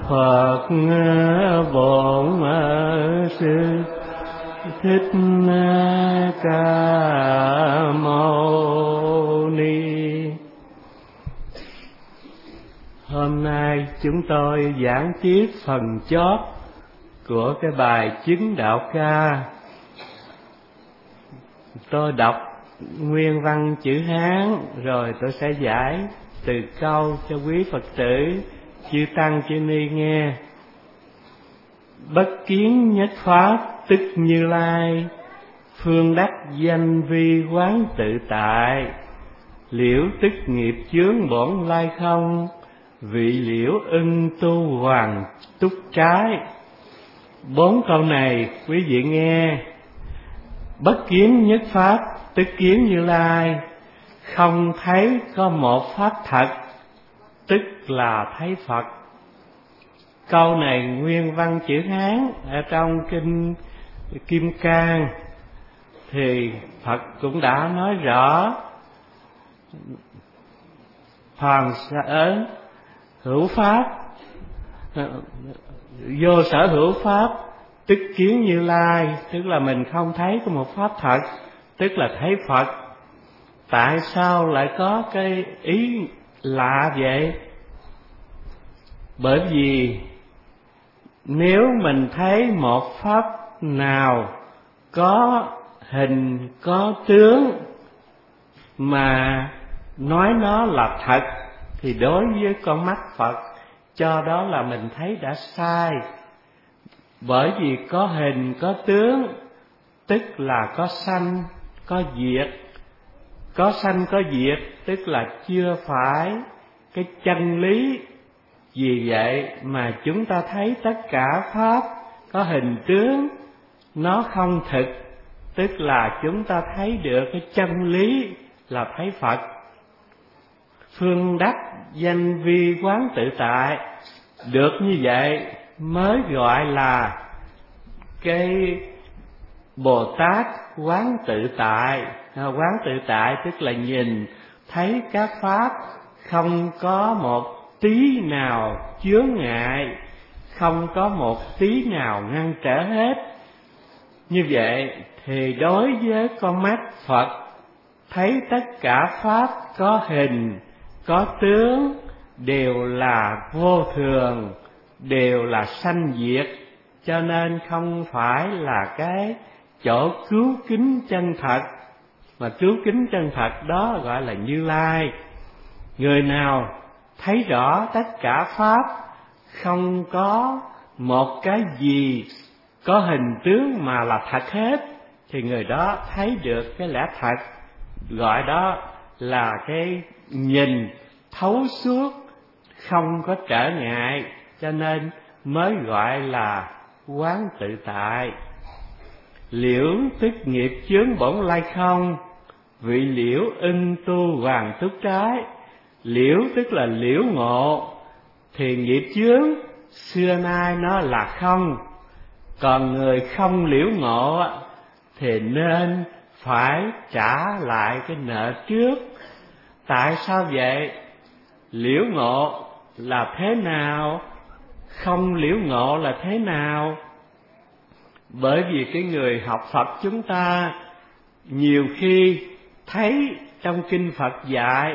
Phật Bổn Sư Thích Ca Mâu Ni. Hôm nay chúng tôi giảng tiếp phần chót của cái bài Chứng Đạo Ca. Tôi đọc nguyên văn chữ Hán rồi tôi sẽ giải từ câu cho quý Phật tử, chư tăng chư ni nghe. Bất kiến nhất pháp tức Như Lai, phương đắc danh vi quán tự tại. Liễu tức nghiệp chướng bổn lai không, vị liễu ưng tu hoàng túc trái. 4 câu này quý vị nghe. Bất kiến nhất pháp tức kiến Như Lai, không thấy có một pháp thật, tức là thấy Phật. Câu này nguyên văn chữ Hán ở trong kinh Kim Cang thì Phật cũng đã nói rõ: phàm sở hữu pháp, vô sở hữu pháp tức kiến Như Lai, tức là mình không thấy có một pháp thật, tức là thấy Phật. Tại sao lại có cái ý lạ vậy? Bởi vì nếu mình thấy một pháp nào có hình có tướng mà nói nó là thật, thì đối với con mắt Phật cho đó là mình thấy đã sai. Bởi vì có hình có tướng tức là có sanh có diệt. Có sanh có diệt tức là chưa phải cái chân lý. Vì vậy mà chúng ta thấy tất cả pháp có hình tướng nó không thực, tức là chúng ta thấy được cái chân lý là thấy Phật. Phương đắc danh vi quán tự tại, được như vậy mới gọi là cái Bồ Tát quán tự tại. Quán tự tại tức là nhìn thấy các pháp không có một tí nào chướng ngại, không có một tí nào ngăn trở hết. Như vậy thì đối với con mắt Phật, thấy tất cả pháp có hình có tướng đều là vô thường, đều là sanh diệt, cho nên không phải là cái chỗ cứu kính chân thật. Mà cứu kính chân thật đó gọi là Như Lai. Người nào thấy rõ tất cả pháp không có một cái gì có hình tướng mà là thật hết, thì người đó thấy được cái lẽ thật, gọi đó là cái nhìn thấu suốt, không có trở ngại, cho nên mới gọi là quán tự tại. Liễu tức nghiệp chướng bổn lai không, vị liễu ưng tu hoàng túc trái. Liễu tức là liễu ngộ, thì nghiệp chướng xưa nay nó là không. Còn người không liễu ngộ thì nên phải trả lại cái nợ trước. Tại sao vậy? Liễu ngộ là thế nào? Không liễu ngộ là thế nào? Bởi vì cái người học Phật chúng ta nhiều khi thấy trong kinh Phật dạy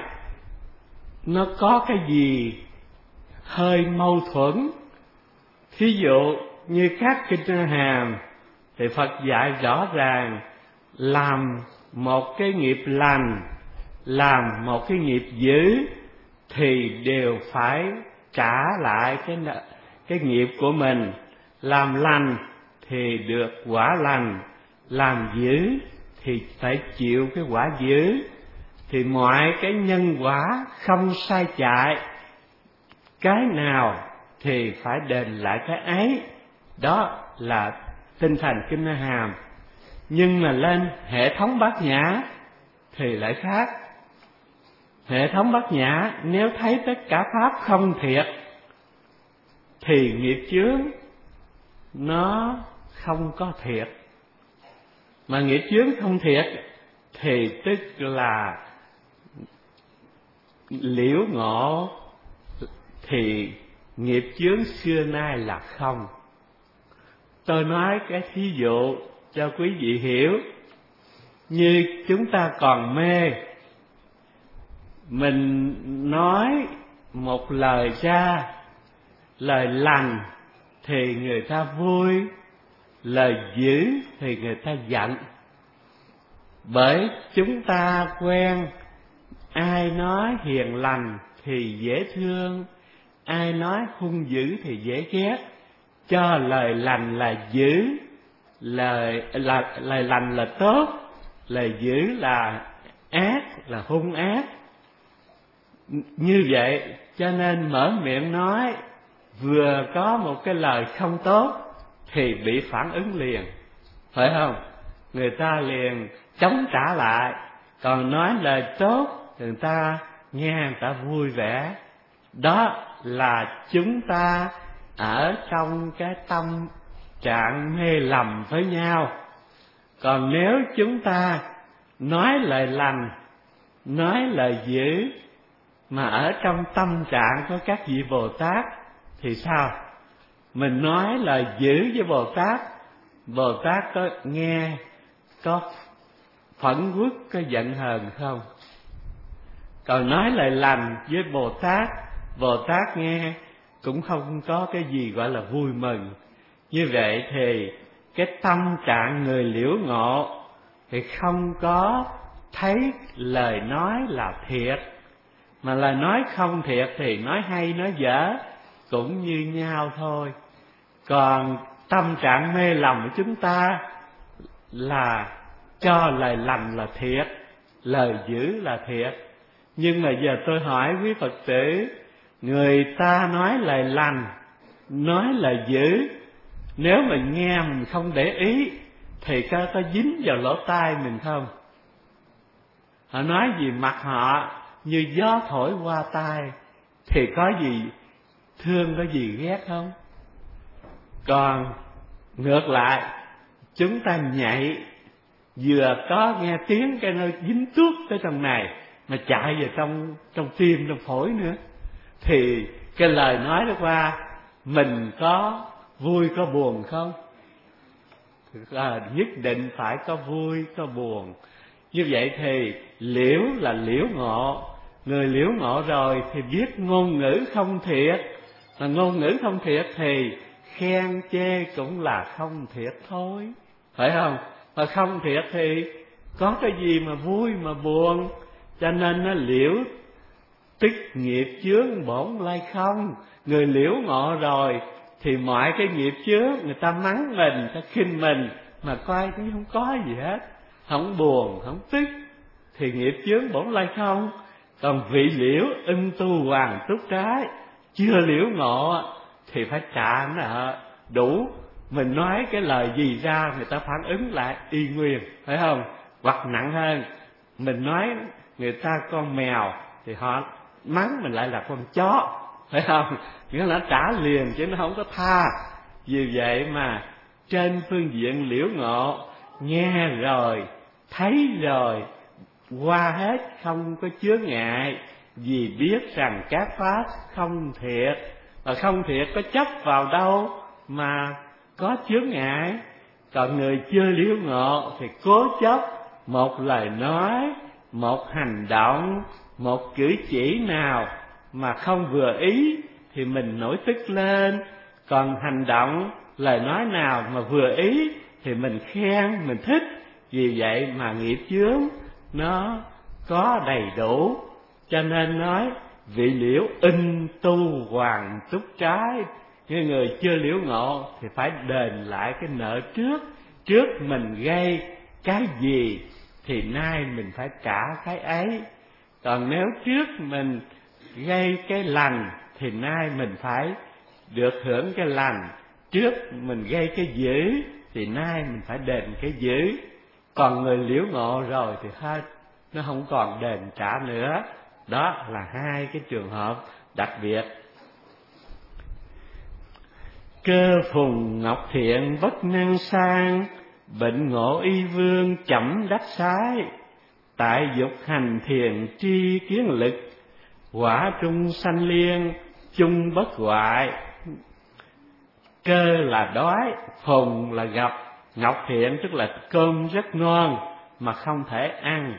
nó có cái gì hơi mâu thuẫn. Thí dụ như các kinh hàm thì Phật dạy rõ ràng làm một cái nghiệp lành, làm một cái nghiệp dữ thì đều phải trả lại cái nghiệp của mình. Làm lành thì được quả lành, làm dữ thì phải chịu cái quả dữ. Thì mọi cái nhân quả không sai chạy, cái nào thì phải đền lại cái ấy. Đó là tinh thần kinh hàm. Nhưng mà lên hệ thống bát nhã thì lại khác. Hệ thống bát nhã nếu thấy tất cả pháp không thiệt thì nghiệp chướng nó không có thiệt. Mà nghiệp chướng không thiệt thì tức là liễu ngộ thì nghiệp chướng xưa nay là không. Tôi nói cái thí dụ cho quý vị hiểu. Như chúng ta còn mê, mình nói một lời ra, lời lành thì người ta vui, lời dữ thì người ta giận. Bởi chúng ta quen ai nói hiền lành thì dễ thương, ai nói hung dữ thì dễ ghét. Cho lời lành là dữ, lời lành là tốt, lời dữ là ác, là hung ác. Như vậy cho nên mở miệng nói vừa có một cái lời không tốt thì bị phản ứng liền, phải không? Người ta liền chống trả lại. Còn nói lời tốt người ta nghe, người ta vui vẻ. Đó là chúng ta ở trong cái tâm trạng mê lầm với nhau. Còn nếu chúng ta nói lời lành, nói lời dữ mà ở trong tâm trạng của các vị Bồ Tát thì sao? Mình nói lời dữ với Bồ Tát có nghe, có phẫn uất, có giận hờn không? Còn nói lời lành với Bồ Tát nghe cũng không có cái gì gọi là vui mừng. Như vậy thì cái tâm trạng người liễu ngộ thì không có thấy lời nói là thiệt, mà lời nói không thiệt thì nói hay nói dở cũng như nhau thôi. Còn tâm trạng mê lầm của chúng ta là cho lời lành là thiệt, lời dữ là thiệt. Nhưng mà giờ tôi hỏi quý Phật tử, người ta nói lời lành, nói lời dữ, nếu mình nghe mình không để ý thì có dính vào lỗ tai mình không? Họ nói gì mặt họ như gió thổi qua tai thì có gì thương, có gì ghét không? Còn ngược lại, chúng ta nhạy, vừa có nghe tiếng cái nơi dính tuốt tới trong này mà chạy vào trong tim, trong phổi nữa, thì cái lời nói đó qua mình có vui có buồn không? Nhất định phải có vui có buồn. Như vậy thì liễu là liễu ngộ. Người liễu ngộ rồi thì biết ngôn ngữ không thiệt, mà ngôn ngữ không thiệt thì khen chê cũng là không thiệt thôi, phải không? Mà không thiệt thì có cái gì mà vui mà buồn. Cho nên nó liễu tức nghiệp chướng bổn lai không. Người liễu ngộ rồi thì mọi cái nghiệp chướng, người ta mắng mình, người ta khinh mình mà coi cũng không có gì hết, không buồn không tức thì nghiệp chướng bổn lai không. Còn vị liễu ưng tu hoàng túc trái, chưa liễu ngộ thì phải trả nợ đủ. Mình nói cái lời gì ra người ta phản ứng lại y nguyên, phải không? Hoặc nặng hơn, mình nói người ta con mèo thì họ mắng mình lại là con chó, phải không? Nghĩa là nó trả liền chứ nó không có tha. Vì vậy mà trên phương diện liễu ngộ, nghe rồi, thấy rồi, qua hết không có chướng ngại, vì biết rằng các pháp không thiệt. Và không thiệt có chấp vào đâu mà có chướng ngại. Còn người chưa liễu ngộ thì cố chấp một lời nói, một hành động, một cử chỉ nào mà không vừa ý thì mình nổi tức lên. Còn hành động, lời nói nào mà vừa ý thì mình khen, mình thích. Vì vậy mà nghiệp chướng nó có đầy đủ. Cho nên nói vị liễu in tu hoàng túc trái. Như người chưa liễu ngộ thì phải đền lại cái nợ trước. Trước mình gây cái gì thì nay mình phải trả cái ấy. Còn nếu trước mình gây cái lành thì nay mình phải được hưởng cái lành. Trước mình gây cái dữ thì nay mình phải đền cái dữ. Còn người liễu ngộ rồi thì hết, nó không còn đền trả nữa. Đó là hai cái trường hợp đặc biệt. Cơ phùng ngọc thiện bất năng sang, bệnh ngộ y vương chậm đắc sái. Tại dục hành thiền tri kiến lực, quả trung sanh liên chung bất hoại. Cơ là đói, phùng là gặp, ngọc thiện tức là cơm rất ngon mà không thể ăn.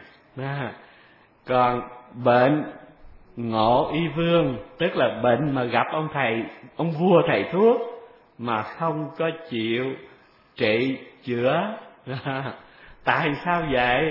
Còn bệnh ngộ y vương tức là bệnh mà gặp ông thầy, ông vua thầy thuốc mà không có chịu trị chữa. Tại sao vậy?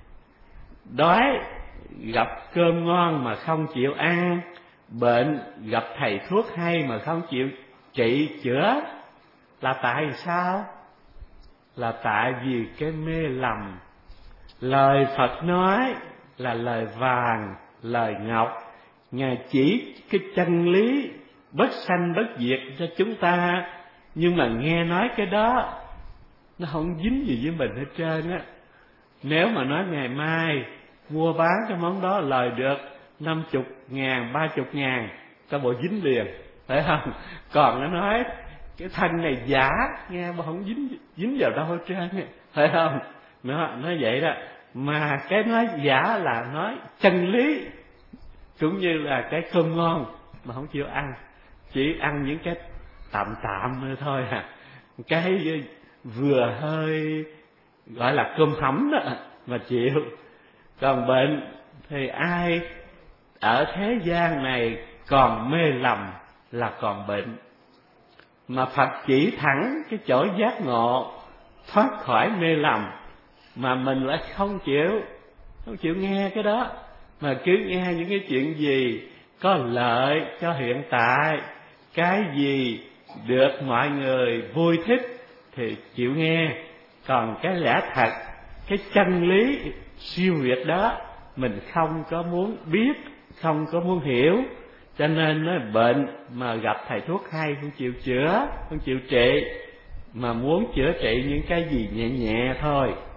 Đói gặp cơm ngon mà không chịu ăn, bệnh gặp thầy thuốc hay mà không chịu trị chữa, là tại sao? Là tại vì cái mê lầm. Lời Phật nói là lời vàng, lời ngọc, Ngài chỉ cái chân lý bất sanh bất diệt cho chúng ta, nhưng mà nghe nói cái đó nó không dính gì với mình hết trơn á. Nếu mà nói ngày mai mua bán cái món đó lời được 50.000, 30.000, ta bộ dính liền, phải không? Còn nó nói cái thân này giả, nghe mà không dính vào đâu hết trơn, phải không? Nó vậy đó. Mà cái nói giả là nói chân lý, cũng như là cái cơm ngon mà không chịu ăn, chỉ ăn những cái tạm thôi à, cái vừa hơi gọi là cơm hẩm đó mà chịu. Còn bệnh thì ai ở thế gian này còn mê lầm là còn bệnh, mà Phật chỉ thẳng cái chỗ giác ngộ thoát khỏi mê lầm, mà mình lại không chịu nghe cái đó, mà cứ nghe những cái chuyện gì có lợi cho hiện tại, cái gì được mọi người vui thích thì chịu nghe. Còn cái lẽ thật, cái chân lý siêu việt đó mình không có muốn biết, không có muốn hiểu, cho nên nói bệnh mà gặp thầy thuốc hay không chịu chữa, không chịu trị, mà muốn chữa trị những cái gì nhẹ nhẹ thôi.